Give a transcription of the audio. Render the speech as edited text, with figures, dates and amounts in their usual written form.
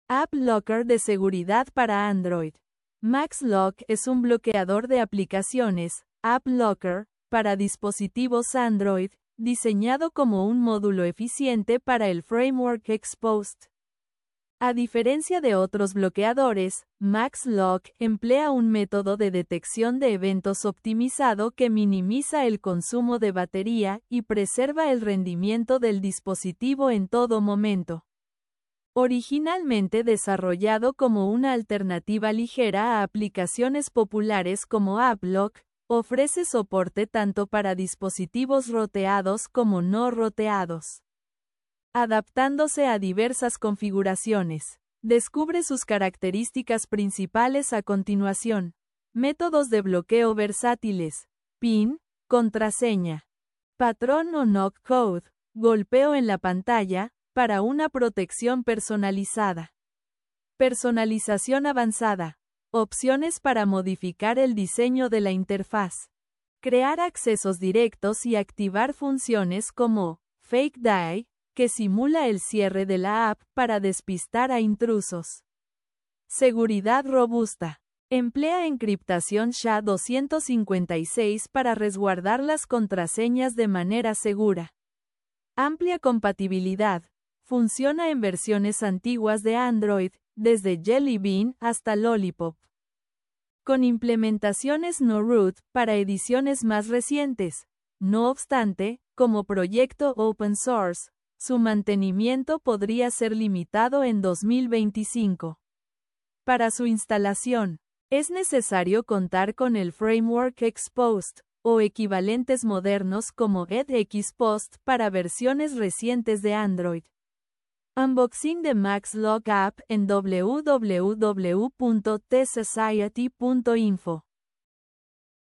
App Locker de seguridad para Android. MaxLock es un bloqueador de aplicaciones, App Locker, para dispositivos Android, diseñado como un módulo eficiente para el framework Xposed. A diferencia de otros bloqueadores, MaxLock emplea un método de detección de eventos optimizado que minimiza el consumo de batería y preserva el rendimiento del dispositivo en todo momento. Originalmente desarrollado como una alternativa ligera a aplicaciones populares como AppLock, ofrece soporte tanto para dispositivos roteados como no roteados. Adaptándose a diversas configuraciones. Descubre sus características principales a continuación. Métodos de bloqueo versátiles. PIN, contraseña. Patrón o knock code, golpeo en la pantalla, para una protección personalizada. Personalización avanzada. Opciones para modificar el diseño de la interfaz. Crear accesos directos y activar funciones como Fake Die, que simula el cierre de la app para despistar a intrusos. Seguridad robusta. Emplea encriptación SHA-256 para resguardar las contraseñas de manera segura. Amplia compatibilidad. Funciona en versiones antiguas de Android, desde Jelly Bean hasta Lollipop. Con implementaciones no root para ediciones más recientes. No obstante, como proyecto open source, su mantenimiento podría ser limitado en 2025. Para su instalación, es necesario contar con el framework Xposed, o equivalentes modernos como Xpost para versiones recientes de Android. Unboxing de MaxLock App en www.tsociety.info